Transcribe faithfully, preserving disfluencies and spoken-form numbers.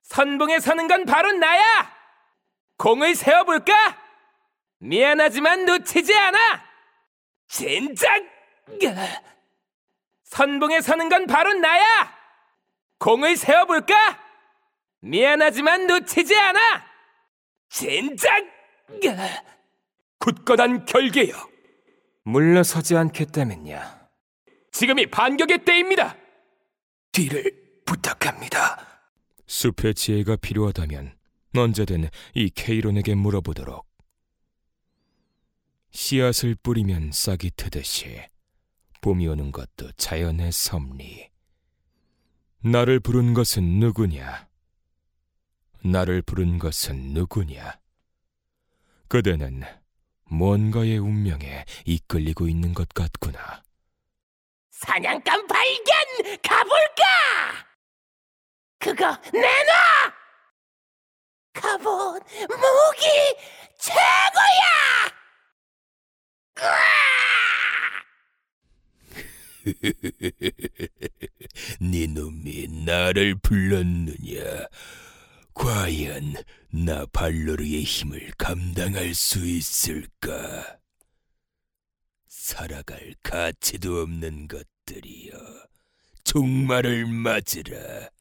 선봉에 서는 건 바로 나야! 공을 세워볼까? 미안하지만 놓치지 않아! 젠장! 선봉에 서는 건 바로 나야! 공을 세워볼까? 미안하지만 놓치지 않아! 젠장! 굳건한 결계여, 물러서지 않겠다면야. 지금이 반격의 때입니다. 뒤를 부탁합니다. 숲의 지혜가 필요하다면 언제든 이 케이론에게 물어보도록. 씨앗을 뿌리면 싹이 트듯이 봄이 오는 것도 자연의 섭리. 나를 부른 것은 누구냐? 나를 부른 것은 누구냐? 그대는 뭔가의 운명에 이끌리고 있는 것 같구나. 사냥감 발견! 가볼까? 그거 내놔! 갑옷, 무기, 최고야! 네 놈이 나를 불렀느냐? 과연 나 발로르의 힘을 감당할 수 있을까? 살아갈 가치도 없는 것들이여, 종말을 맞으라.